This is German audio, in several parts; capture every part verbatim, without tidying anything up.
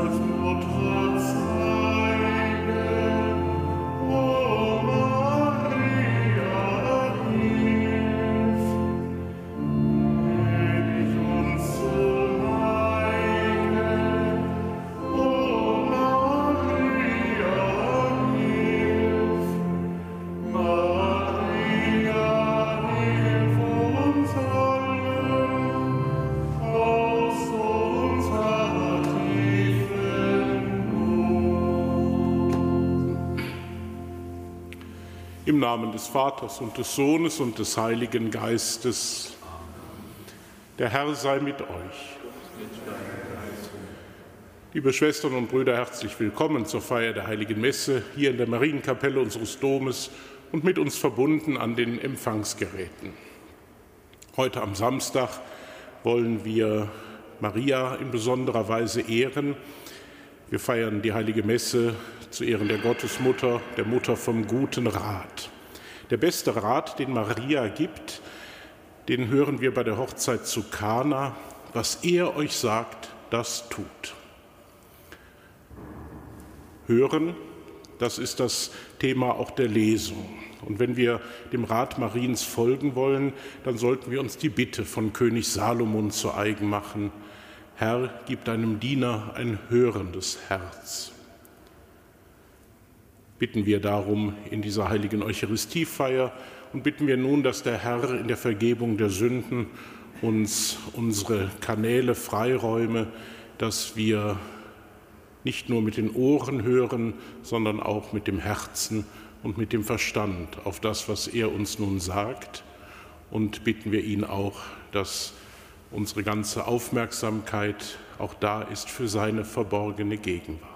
Im Namen des Vaters und des Sohnes und des Heiligen Geistes. Der Herr sei mit euch. Liebe Schwestern und Brüder, herzlich willkommen zur Feier der Heiligen Messe hier in der Marienkapelle unseres Domes und mit uns verbunden an den Empfangsgeräten. Heute am Samstag wollen wir Maria in besonderer Weise ehren. Wir feiern die Heilige Messe zu Ehren der Gottesmutter, der Mutter vom guten Rat. Der beste Rat, den Maria gibt, den hören wir bei der Hochzeit zu Kana. Was er euch sagt, das tut. Hören, das ist das Thema auch der Lesung. Und wenn wir dem Rat Mariens folgen wollen, dann sollten wir uns die Bitte von König Salomon zu eigen machen. Herr, gib deinem Diener ein hörendes Herz. Bitten wir darum in dieser heiligen Eucharistiefeier und bitten wir nun, dass der Herr in der Vergebung der Sünden uns unsere Kanäle freiräume, dass wir nicht nur mit den Ohren hören, sondern auch mit dem Herzen und mit dem Verstand auf das, was er uns nun sagt. Und bitten wir ihn auch, dass unsere ganze Aufmerksamkeit auch da ist für seine verborgene Gegenwart.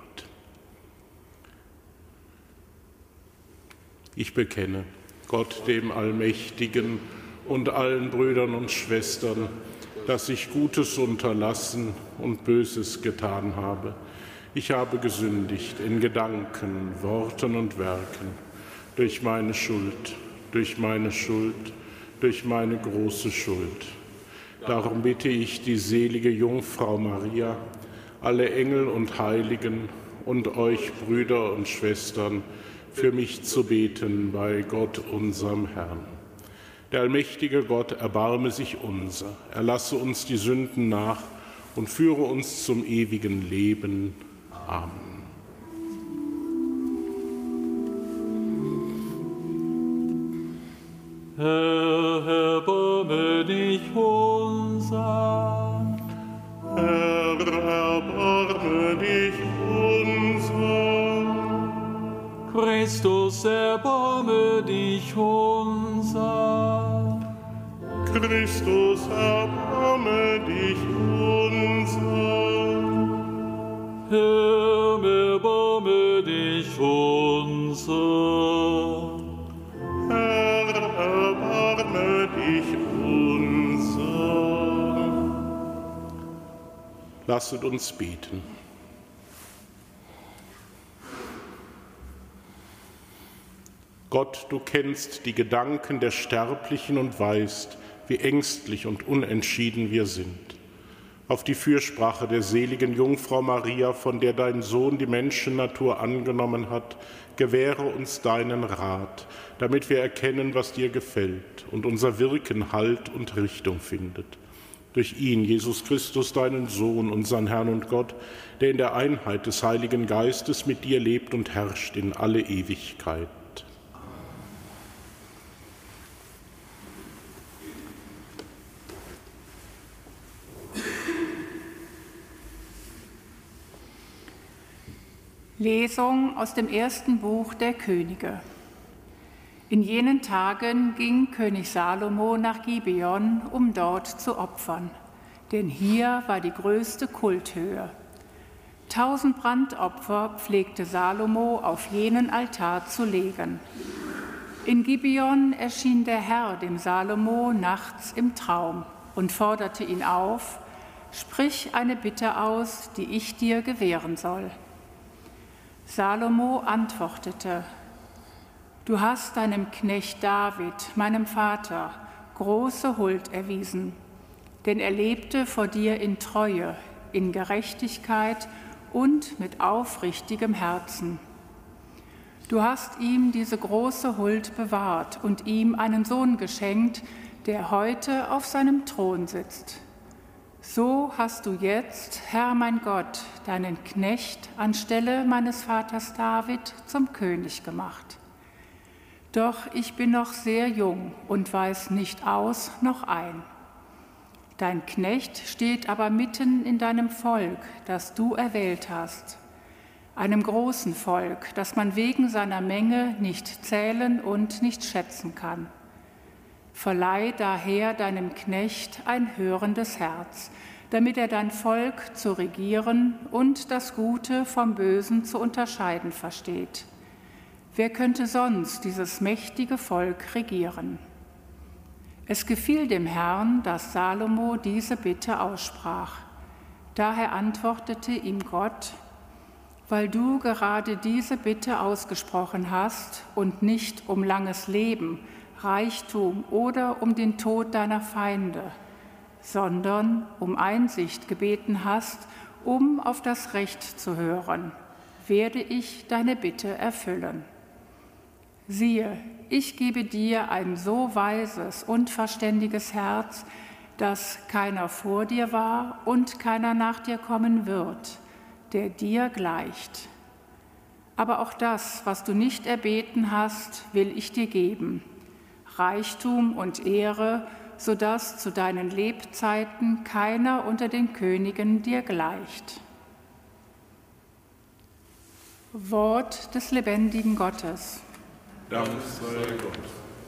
Ich bekenne Gott, dem Allmächtigen, und allen Brüdern und Schwestern, dass ich Gutes unterlassen und Böses getan habe. Ich habe gesündigt in Gedanken, Worten und Werken, durch meine Schuld, durch meine Schuld, durch meine große Schuld. Darum bitte ich die selige Jungfrau Maria, alle Engel und Heiligen und euch, Brüder und Schwestern, für mich zu beten bei Gott, unserem Herrn. Der allmächtige Gott erbarme sich unser, erlasse uns die Sünden nach und führe uns zum ewigen Leben. Amen. Herr, erbarme dich unser. Herr, erbarme dich unser. Christus, erbarme dich unser. Christus, erbarme dich unser. Herr, erbarme dich unser. Herr, erbarme dich unser. Lasset uns beten. Gott, du kennst die Gedanken der Sterblichen und weißt, wie ängstlich und unentschieden wir sind. Auf die Fürsprache der seligen Jungfrau Maria, von der dein Sohn die Menschennatur angenommen hat, gewähre uns deinen Rat, damit wir erkennen, was dir gefällt und unser Wirken Halt und Richtung findet. Durch ihn, Jesus Christus, deinen Sohn, unseren Herrn und Gott, der in der Einheit des Heiligen Geistes mit dir lebt und herrscht in alle Ewigkeit. Lesung aus dem ersten Buch der Könige. In jenen Tagen ging König Salomo nach Gibeon, um dort zu opfern, denn hier war die größte Kulthöhe. Tausend Brandopfer pflegte Salomo auf jenen Altar zu legen. In Gibeon erschien der Herr dem Salomo nachts im Traum und forderte ihn auf: Sprich eine Bitte aus, die ich dir gewähren soll. Salomo antwortete: Du hast deinem Knecht David, meinem Vater, große Huld erwiesen, denn er lebte vor dir in Treue, in Gerechtigkeit und mit aufrichtigem Herzen. Du hast ihm diese große Huld bewahrt und ihm einen Sohn geschenkt, der heute auf seinem Thron sitzt. So hast du jetzt, Herr mein Gott, deinen Knecht anstelle meines Vaters David zum König gemacht. Doch ich bin noch sehr jung und weiß nicht aus noch ein. Dein Knecht steht aber mitten in deinem Volk, das du erwählt hast, einem großen Volk, das man wegen seiner Menge nicht zählen und nicht schätzen kann. Verleih daher deinem Knecht ein hörendes Herz, damit er dein Volk zu regieren und das Gute vom Bösen zu unterscheiden versteht. Wer könnte sonst dieses mächtige Volk regieren? Es gefiel dem Herrn, dass Salomo diese Bitte aussprach. Daher antwortete ihm Gott: Weil du gerade diese Bitte ausgesprochen hast und nicht um langes Leben, Reichtum oder um den Tod deiner Feinde, sondern um Einsicht gebeten hast, um auf das Recht zu hören, werde ich deine Bitte erfüllen. Siehe, ich gebe dir ein so weises und verständiges Herz, dass keiner vor dir war und keiner nach dir kommen wird, der dir gleicht. Aber auch das, was du nicht erbeten hast, will ich dir geben: Reichtum und Ehre, sodass zu deinen Lebzeiten keiner unter den Königen dir gleicht. Wort des lebendigen Gottes. Dank sei Gott.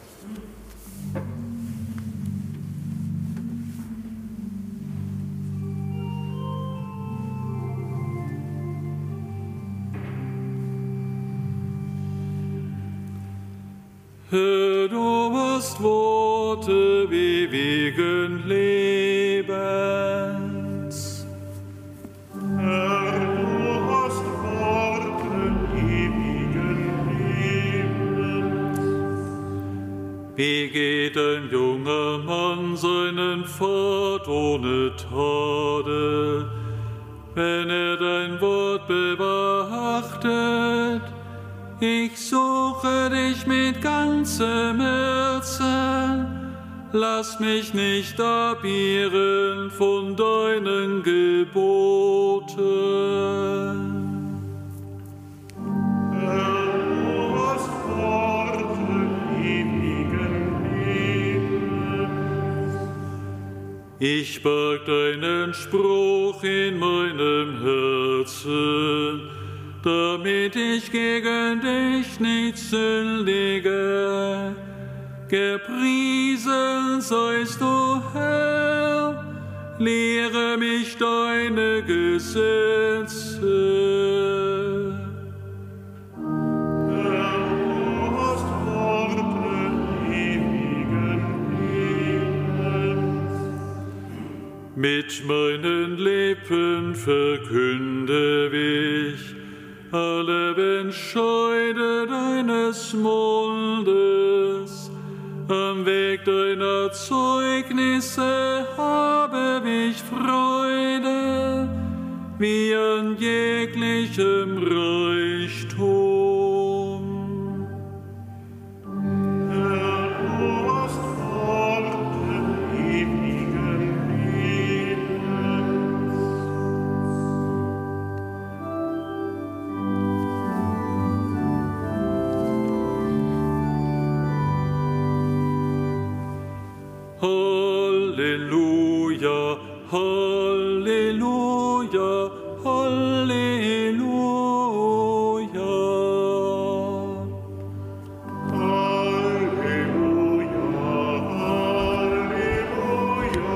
Herr, du hast Worte wie ewigen Lebens. Herr, du hast Worte ewigen Lebens. Wie geht ein junger Mann seinen Pfad ohne Tadel, wenn er dein Wort beachtet? Ich suche dich mit ganzem Herzen, lass mich nicht abirren von deinen Geboten. Herr, du hast Worte ewigen Lebens. Ich barg deinen Spruch in meinem Herzen, damit ich gegen dich nicht sündige. Gepriesen seist du, Herr, lehre mich deine Gesetze. Herr, du hast Worte ewigen Lebens. Mit meinen Lippen verkünde ich alle Bescheide deines Mundes. Am Weg deiner Zeugnisse habe ich Freude, wie an jeglichem Reichtum. Herr, du hast Worte ewigen Lebens. Halleluja, Halleluja, Halleluja. Halleluja, Halleluja,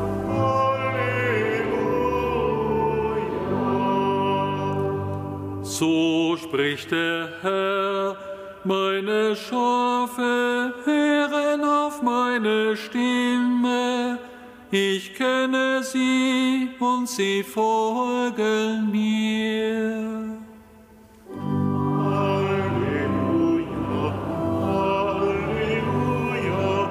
Halleluja. So spricht der Herr: Meine Schafe hören auf meine Stimme, ich kenne sie und sie folgen mir. Halleluja, Halleluja,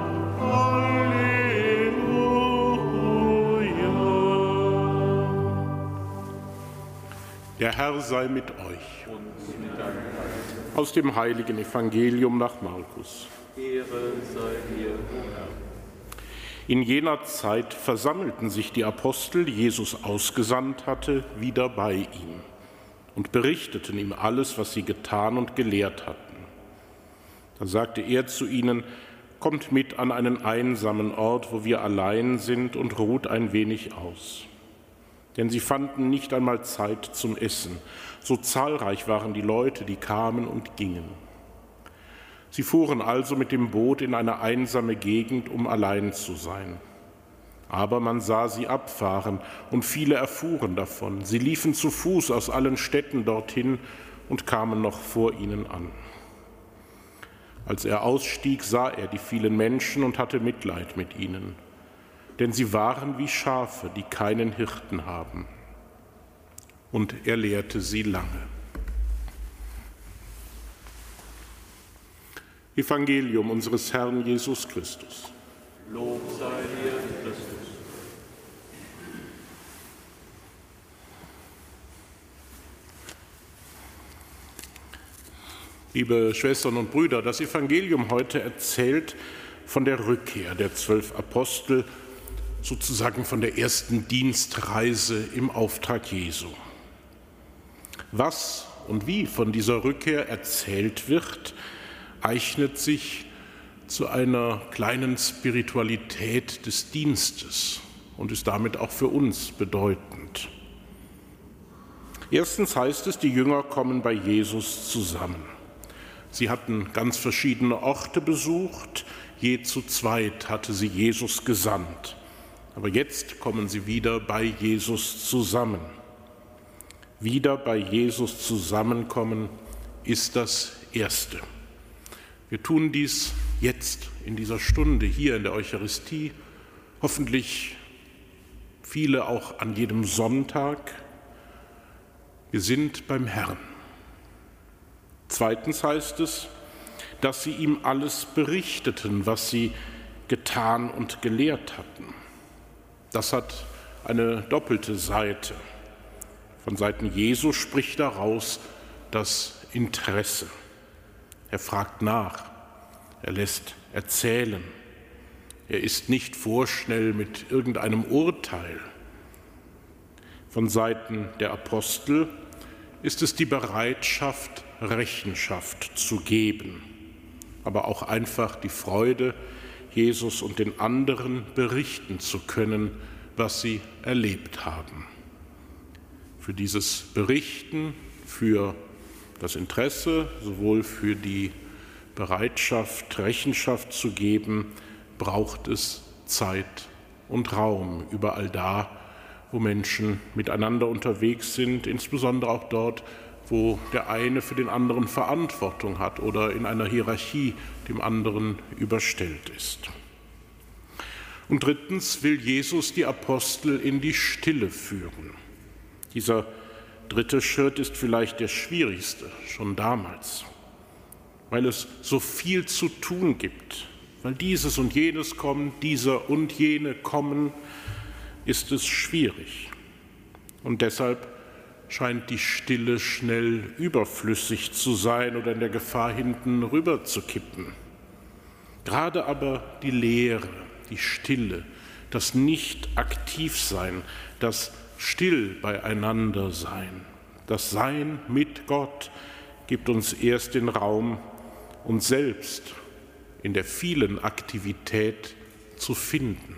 Halleluja. Der Herr sei mit euch. Aus dem heiligen Evangelium nach Markus. Ehre sei dir, o Herr. In jener Zeit versammelten sich die Apostel, die Jesus ausgesandt hatte, wieder bei ihm und berichteten ihm alles, was sie getan und gelehrt hatten. Da sagte er zu ihnen: Kommt mit an einen einsamen Ort, wo wir allein sind, und ruht ein wenig aus. Denn sie fanden nicht einmal Zeit zum Essen. So zahlreich waren die Leute, die kamen und gingen. Sie fuhren also mit dem Boot in eine einsame Gegend, um allein zu sein. Aber man sah sie abfahren, und viele erfuhren davon. Sie liefen zu Fuß aus allen Städten dorthin und kamen noch vor ihnen an. Als er ausstieg, sah er die vielen Menschen und hatte Mitleid mit ihnen, denn sie waren wie Schafe, die keinen Hirten haben. Und er lehrte sie lange. Evangelium unseres Herrn Jesus Christus. Lob sei dir, Christus. Liebe Schwestern und Brüder, das Evangelium heute erzählt von der Rückkehr der zwölf Apostel, sozusagen von der ersten Dienstreise im Auftrag Jesu. Was und wie von dieser Rückkehr erzählt wird, eignet sich zu einer kleinen Spiritualität des Dienstes und ist damit auch für uns bedeutend. Erstens heißt es, die Jünger kommen bei Jesus zusammen. Sie hatten ganz verschiedene Orte besucht, je zu zweit hatte sie Jesus gesandt. Aber jetzt kommen sie wieder bei Jesus zusammen. Wieder bei Jesus zusammenkommen ist das Erste. Wir tun dies jetzt in dieser Stunde hier in der Eucharistie, hoffentlich viele auch an jedem Sonntag. Wir sind beim Herrn. Zweitens heißt es, dass sie ihm alles berichteten, was sie getan und gelehrt hatten. Das hat eine doppelte Seite. Von Seiten Jesu spricht daraus das Interesse. Er fragt nach, er lässt erzählen. Er ist nicht vorschnell mit irgendeinem Urteil. Von Seiten der Apostel ist es die Bereitschaft, Rechenschaft zu geben, aber auch einfach die Freude, Jesus und den anderen berichten zu können, was sie erlebt haben. Für dieses Berichten, für das Interesse, sowohl für die Bereitschaft, Rechenschaft zu geben, braucht es Zeit und Raum, überall da, wo Menschen miteinander unterwegs sind, insbesondere auch dort, wo der eine für den anderen Verantwortung hat oder in einer Hierarchie dem anderen überstellt ist. Und drittens will Jesus die Apostel in die Stille führen. Dieser dritte Schritt ist vielleicht der schwierigste, schon damals, weil es so viel zu tun gibt, weil dieses und jenes kommt, dieser und jene kommen, ist es schwierig. Und deshalb scheint die Stille schnell überflüssig zu sein oder in der Gefahr, hinten rüber zu kippen. Gerade aber die Leere, die Stille, das Nicht-Aktiv-Sein, das still beieinander sein, das Sein mit Gott gibt uns erst den Raum, uns selbst in der vielen Aktivität zu finden.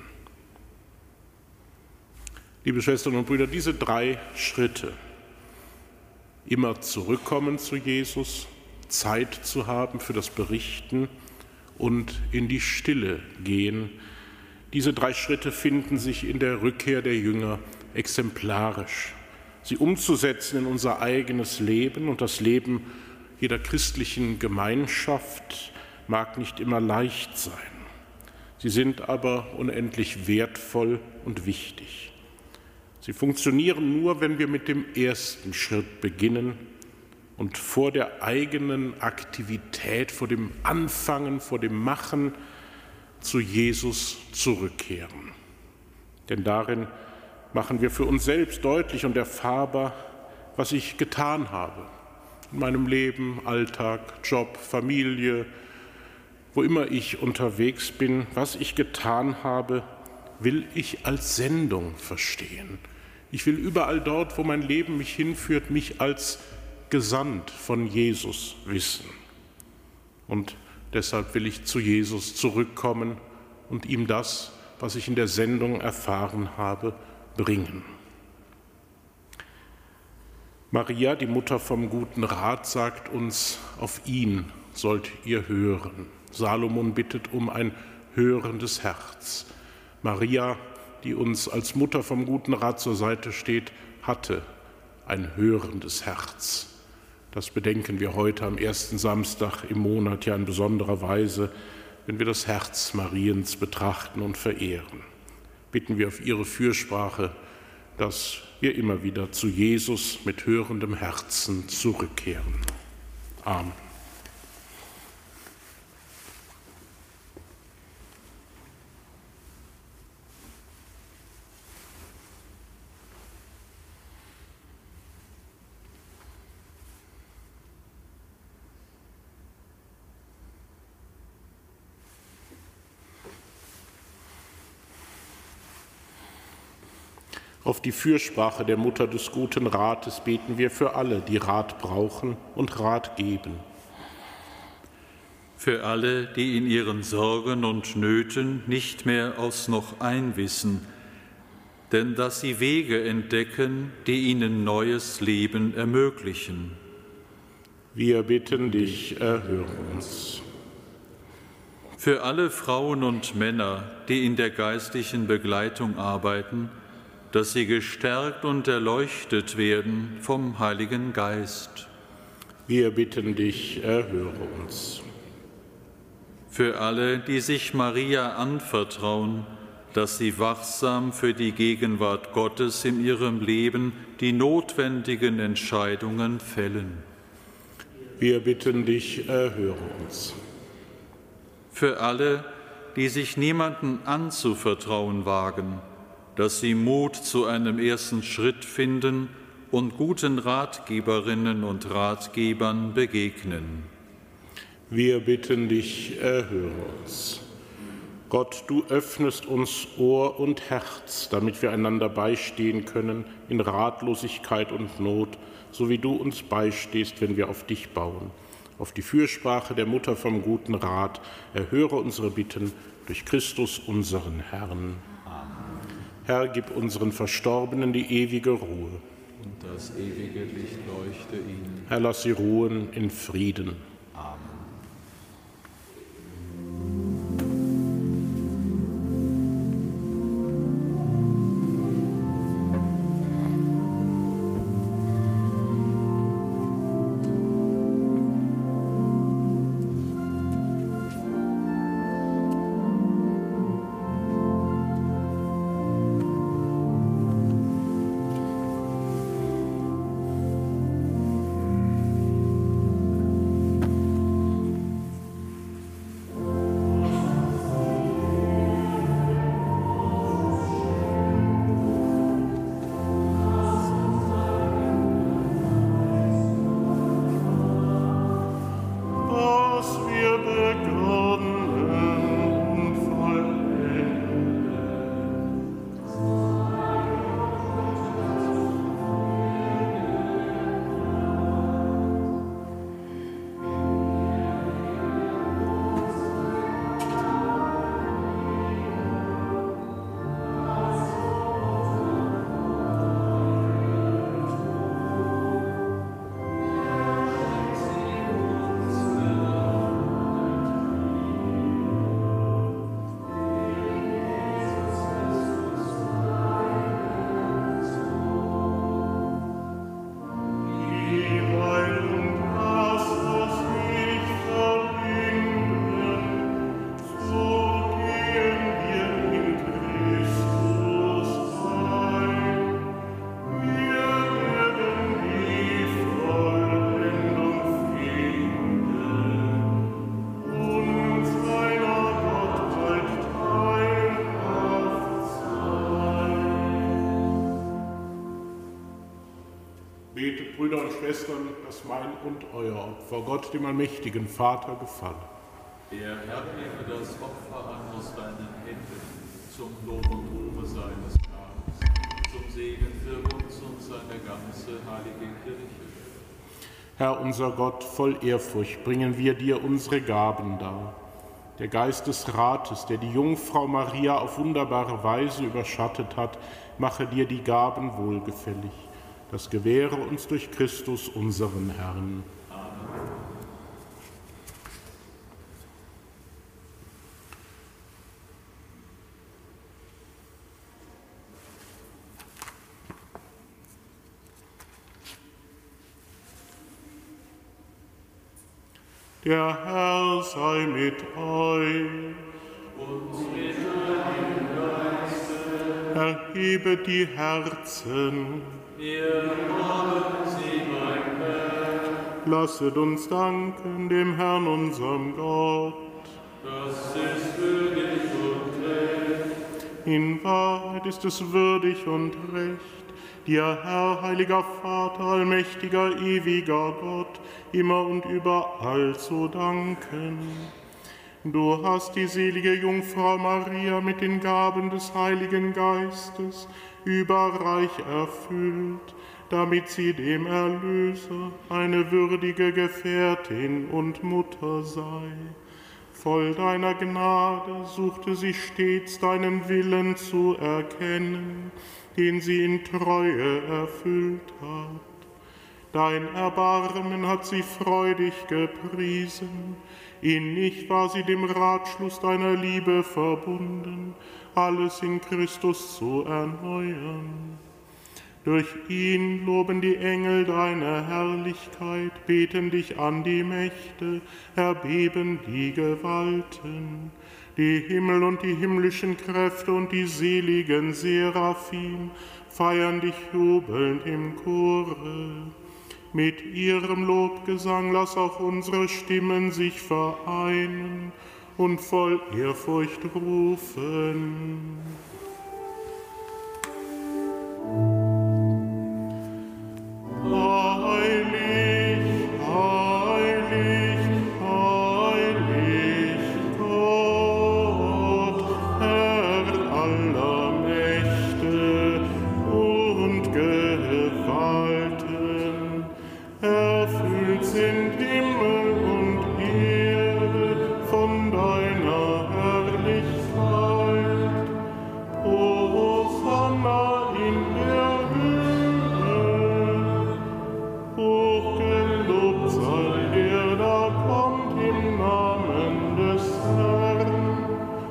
Liebe Schwestern und Brüder, diese drei Schritte, immer zurückkommen zu Jesus, Zeit zu haben für das Berichten und in die Stille gehen, diese drei Schritte finden sich in der Rückkehr der Jünger exemplarisch. Sie umzusetzen in unser eigenes Leben und das Leben jeder christlichen Gemeinschaft mag nicht immer leicht sein. Sie sind aber unendlich wertvoll und wichtig. Sie funktionieren nur, wenn wir mit dem ersten Schritt beginnen und vor der eigenen Aktivität, vor dem Anfangen, vor dem Machen zu Jesus zurückkehren. Denn darin machen wir für uns selbst deutlich und erfahrbar, was ich getan habe. In meinem Leben, Alltag, Job, Familie, wo immer ich unterwegs bin, was ich getan habe, will ich als Sendung verstehen. Ich will überall dort, wo mein Leben mich hinführt, mich als gesandt von Jesus wissen. Und deshalb will ich zu Jesus zurückkommen und ihm das, was ich in der Sendung erfahren habe, bringen. Maria, die Mutter vom guten Rat, sagt uns, auf ihn sollt ihr hören. Salomon bittet um ein hörendes Herz. Maria, die uns als Mutter vom guten Rat zur Seite steht, hatte ein hörendes Herz. Das bedenken wir heute am ersten Samstag im Monat ja in besonderer Weise, wenn wir das Herz Mariens betrachten und verehren. Bitten wir auf ihre Fürsprache, dass wir immer wieder zu Jesus mit hörendem Herzen zurückkehren. Amen. Auf die Fürsprache der Mutter des guten Rates beten wir für alle, die Rat brauchen und Rat geben. Für alle, die in ihren Sorgen und Nöten nicht mehr aus noch ein wissen, denn dass sie Wege entdecken, die ihnen neues Leben ermöglichen. Wir bitten dich, erhöre uns. Für alle Frauen und Männer, die in der geistlichen Begleitung arbeiten, dass sie gestärkt und erleuchtet werden vom Heiligen Geist. Wir bitten dich, erhöre uns. Für alle, die sich Maria anvertrauen, dass sie wachsam für die Gegenwart Gottes in ihrem Leben die notwendigen Entscheidungen fällen. Wir bitten dich, erhöre uns. Für alle, die sich niemanden anzuvertrauen wagen, dass sie Mut zu einem ersten Schritt finden und guten Ratgeberinnen und Ratgebern begegnen. Wir bitten dich, erhöre uns. Gott, du öffnest uns Ohr und Herz, damit wir einander beistehen können in Ratlosigkeit und Not, so wie du uns beistehst, wenn wir auf dich bauen. Auf die Fürsprache der Mutter vom guten Rat erhöre unsere Bitten durch Christus, unseren Herrn. Herr, gib unseren Verstorbenen die ewige Ruhe. Und das ewige Licht leuchte ihnen. Herr, lass sie ruhen in Frieden. Amen. Brüder und Schwestern, dass mein und euer Opfer Gott, dem allmächtigen Vater, gefalle. Der Herr nehme das Opfer an aus deinen Händen, zum Lob und Ruhme seines Namens, zum Segen für uns und seine ganze heilige Kirche. Herr unser Gott, voll Ehrfurcht bringen wir dir unsere Gaben dar. Der Geist des Rates, der die Jungfrau Maria auf wunderbare Weise überschattet hat, mache dir die Gaben wohlgefällig. Das gewähre uns durch Christus, unseren Herrn. Amen. Der Herr sei mit euch. Und mit deinem Geiste. Erhebet die Herzen. Wir wollen sie, mein Herr. Lasset uns danken dem Herrn, unserem Gott. Das ist würdig und recht. In Wahrheit ist es würdig und recht, dir, Herr, heiliger Vater, allmächtiger, ewiger Gott, immer und überall zu danken. Du hast die selige Jungfrau Maria mit den Gaben des Heiligen Geistes überreich erfüllt, damit sie dem Erlöser eine würdige Gefährtin und Mutter sei. Voll deiner Gnade suchte sie stets deinen Willen zu erkennen, den sie in Treue erfüllt hat. Dein Erbarmen hat sie freudig gepriesen, innig war sie dem Ratschluss deiner Liebe verbunden, alles in Christus zu erneuern. Durch ihn loben die Engel deine Herrlichkeit, beten dich an die Mächte, erbeben die Gewalten. Die Himmel und die himmlischen Kräfte und die seligen Seraphim feiern dich jubelnd im Chore. Mit ihrem Lobgesang lass auch unsere Stimmen sich vereinen und voll Ehrfurcht rufen. Heilig, heilig, heilig Gott, Herr aller Mächte und Gewalten, erfüllt sind Himmel und Erde von deiner Herrlichkeit. Hosanna in der Höhe, hochgelobt sei der, da kommt im Namen des Herrn.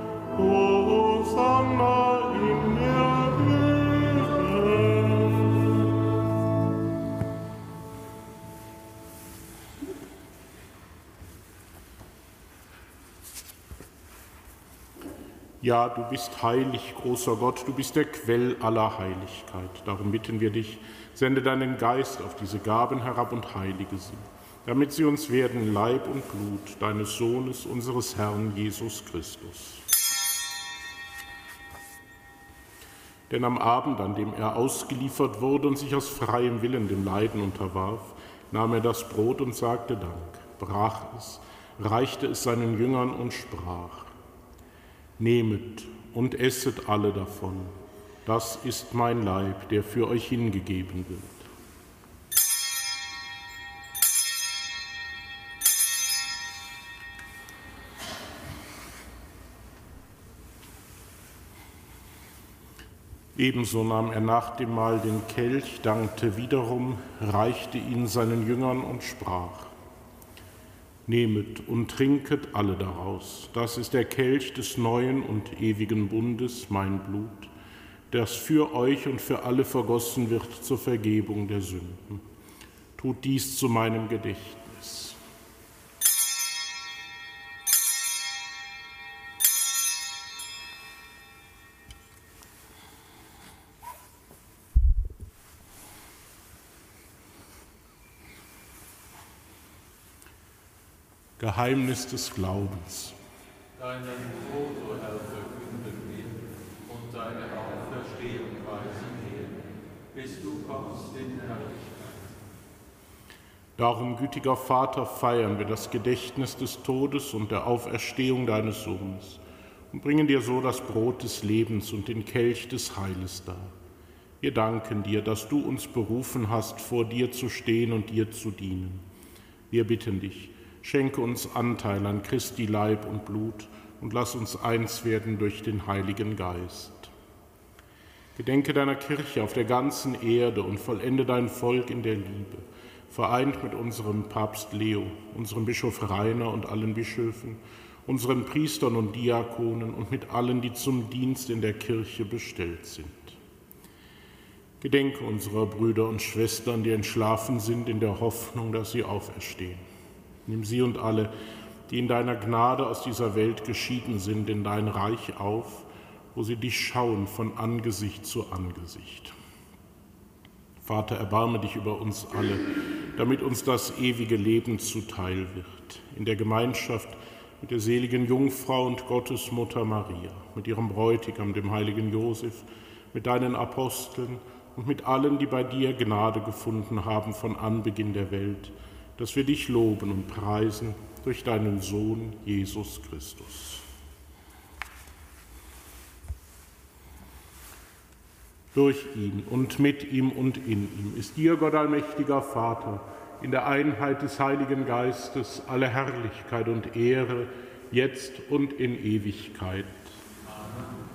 Hosanna in der Höhe. Ja, du bist heilig, großer Gott, du bist der Quell aller Heiligkeit. Darum bitten wir dich, sende deinen Geist auf diese Gaben herab und heilige sie, damit sie uns werden Leib und Blut deines Sohnes, unseres Herrn Jesus Christus. Denn am Abend, an dem er ausgeliefert wurde und sich aus freiem Willen dem Leiden unterwarf, nahm er das Brot und sagte Dank, brach es, reichte es seinen Jüngern und sprach: Nehmet und esset alle davon, das ist mein Leib, der für euch hingegeben wird. Ebenso nahm er nach dem Mahl den Kelch, dankte wiederum, reichte ihn seinen Jüngern und sprach: Nehmet und trinket alle daraus. Das ist der Kelch des neuen und ewigen Bundes, mein Blut, das für euch und für alle vergossen wird zur Vergebung der Sünden. Tut dies zu meinem Gedächtnis. Geheimnis des Glaubens. Deinen Tod, o Herr, verkünden wir und deine Auferstehung weisen wir, bis du kommst in Herrlichkeit. Darum, gütiger Vater, feiern wir das Gedächtnis des Todes und der Auferstehung deines Sohnes und bringen dir so das Brot des Lebens und den Kelch des Heiles dar. Wir danken dir, dass du uns berufen hast, vor dir zu stehen und dir zu dienen. Wir bitten dich, schenke uns Anteil an Christi Leib und Blut und lass uns eins werden durch den Heiligen Geist. Gedenke deiner Kirche auf der ganzen Erde und vollende dein Volk in der Liebe, vereint mit unserem Papst Leo, unserem Bischof Rainer und allen Bischöfen, unseren Priestern und Diakonen und mit allen, die zum Dienst in der Kirche bestellt sind. Gedenke unserer Brüder und Schwestern, die entschlafen sind, in der Hoffnung, dass sie auferstehen. Nimm sie und alle, die in deiner Gnade aus dieser Welt geschieden sind, in dein Reich auf, wo sie dich schauen von Angesicht zu Angesicht. Vater, erbarme dich über uns alle, damit uns das ewige Leben zuteil wird. In der Gemeinschaft mit der seligen Jungfrau und Gottesmutter Maria, mit ihrem Bräutigam, dem heiligen Josef, mit deinen Aposteln und mit allen, die bei dir Gnade gefunden haben von Anbeginn der Welt, dass wir dich loben und preisen durch deinen Sohn Jesus Christus. Durch ihn und mit ihm und in ihm ist dir, Gott allmächtiger Vater, in der Einheit des Heiligen Geistes alle Herrlichkeit und Ehre, jetzt und in Ewigkeit. Amen.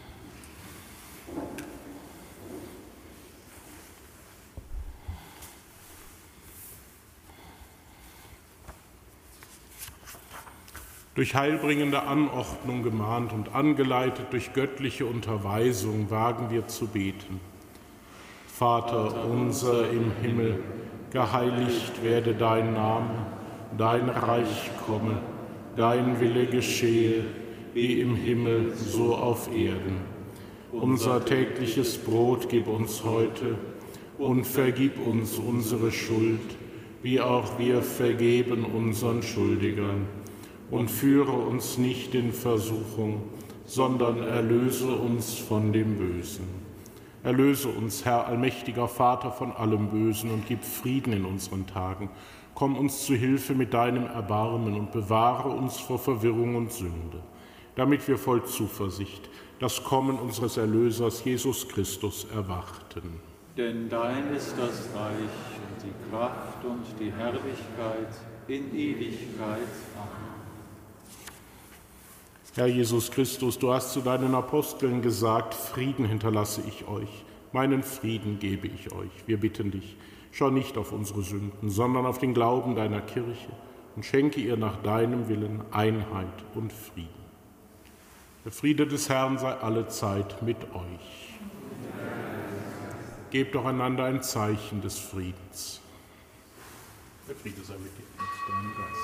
Durch heilbringende Anordnung gemahnt und angeleitet durch göttliche Unterweisung wagen wir zu beten. Vater unser im Himmel, geheiligt werde dein Name, dein Reich komme, dein Wille geschehe, wie im Himmel, so auf Erden. Unser tägliches Brot gib uns heute und vergib uns unsere Schuld, wie auch wir vergeben unseren Schuldigern. Und führe uns nicht in Versuchung, sondern erlöse uns von dem Bösen. Erlöse uns, Herr allmächtiger Vater, von allem Bösen und gib Frieden in unseren Tagen. Komm uns zu Hilfe mit deinem Erbarmen und bewahre uns vor Verwirrung und Sünde, damit wir voll Zuversicht das Kommen unseres Erlösers Jesus Christus erwarten. Denn dein ist das Reich und die Kraft und die Herrlichkeit in Ewigkeit. Amen. Herr Jesus Christus, du hast zu deinen Aposteln gesagt, Frieden hinterlasse ich euch, meinen Frieden gebe ich euch. Wir bitten dich, schau nicht auf unsere Sünden, sondern auf den Glauben deiner Kirche und schenke ihr nach deinem Willen Einheit und Frieden. Der Friede des Herrn sei allezeit mit euch. Gebt doch einander ein Zeichen des Friedens. Der Friede sei mit dir und deinem Geist.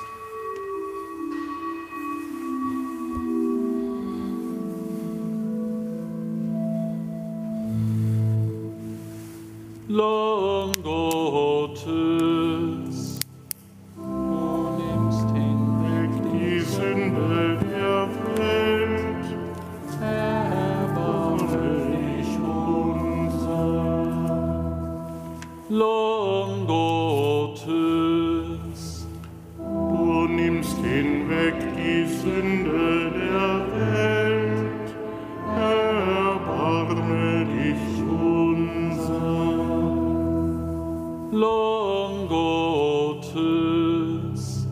Lamm Gottes, du nimmst hinweg die Sünde der Welt, erbarme dich unser. Lamm Gottes, du nimmst hinweg die Sünde der Welt, erbarme dich unser. Lamm Gottes,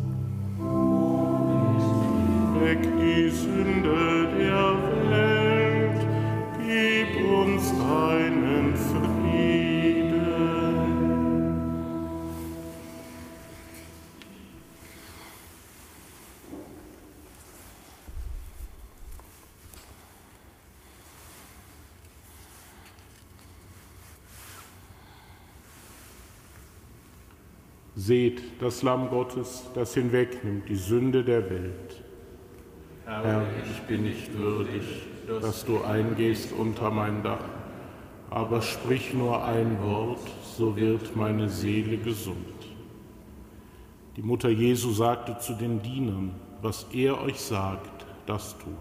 weg die Sünde der Welt, gib uns deinen Frieden. Seht das Lamm Gottes, das hinwegnimmt die Sünde der Welt. Herr, ich bin nicht würdig, dass, dass du eingehst unter mein Dach, aber sprich nur ein Wort, so wird meine Seele gesund. Die Mutter Jesu sagte zu den Dienern, was er euch sagt, das tut.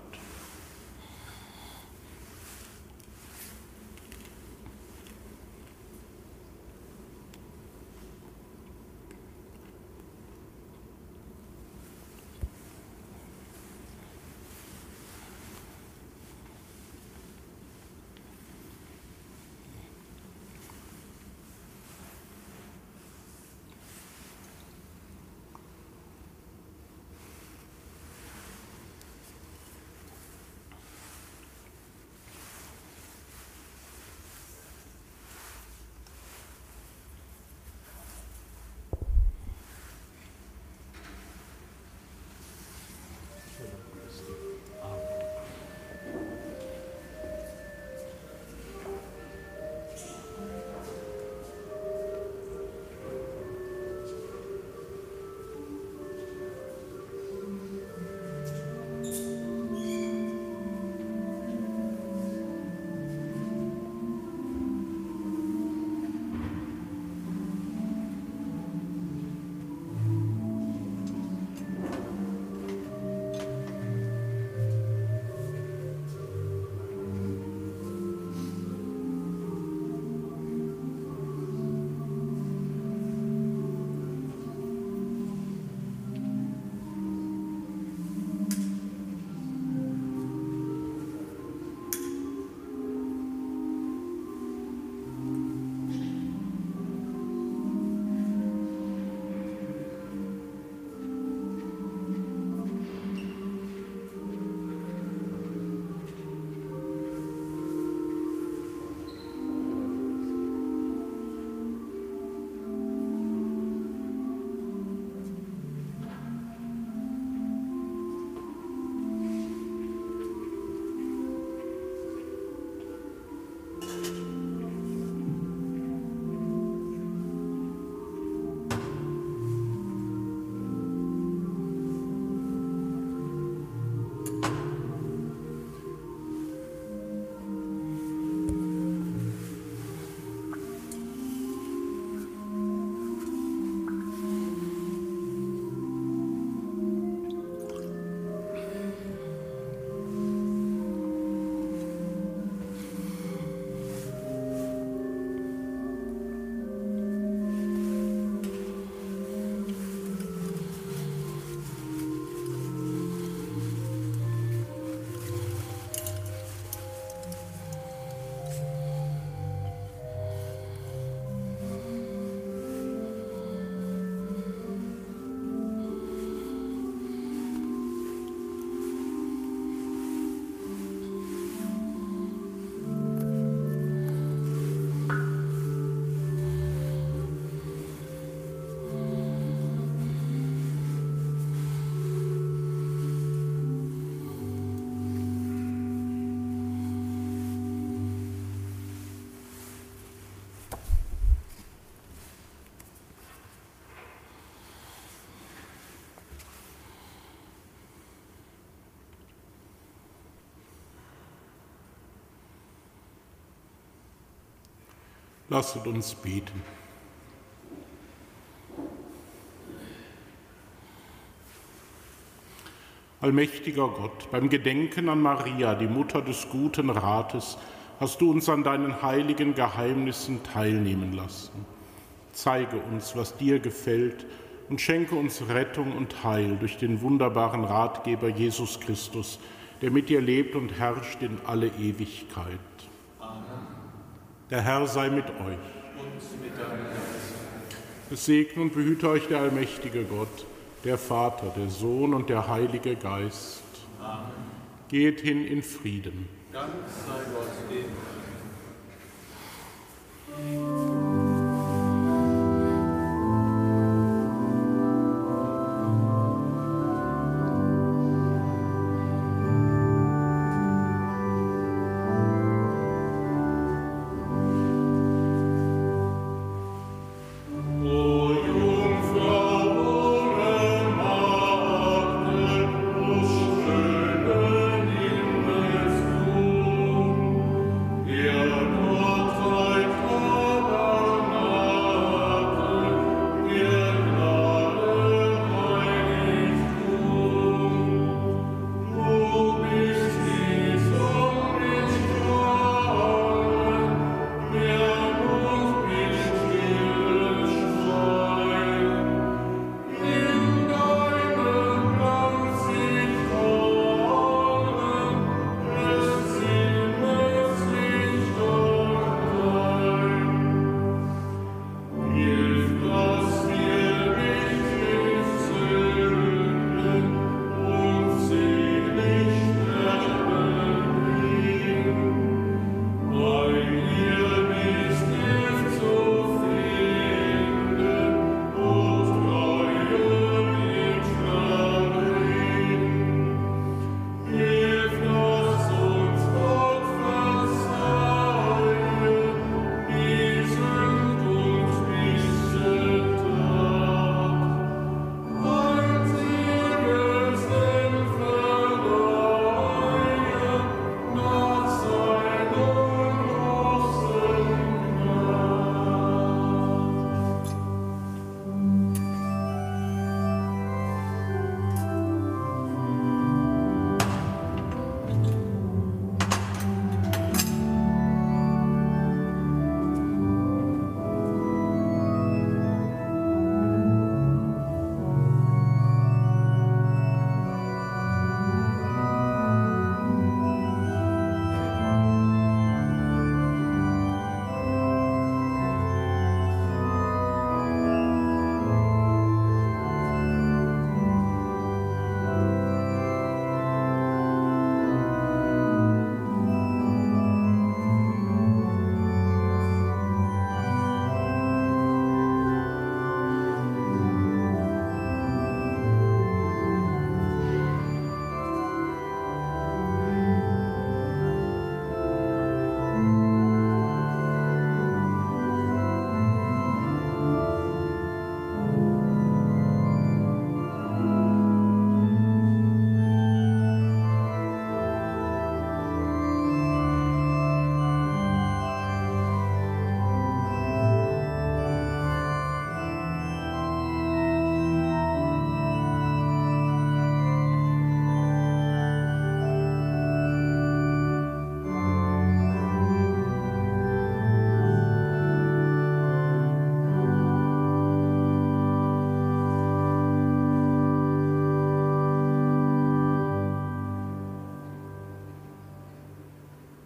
Lasset uns beten. Allmächtiger Gott, beim Gedenken an Maria, die Mutter des guten Rates, hast du uns an deinen heiligen Geheimnissen teilnehmen lassen. Zeige uns, was dir gefällt, und schenke uns Rettung und Heil durch den wunderbaren Ratgeber Jesus Christus, der mit dir lebt und herrscht in alle Ewigkeit. Amen. Der Herr sei mit euch. Und mit deinem Geist. Es segne und behüte euch der allmächtige Gott, der Vater, der Sohn und der Heilige Geist. Amen. Geht hin in Frieden. Dank sei Gott dem.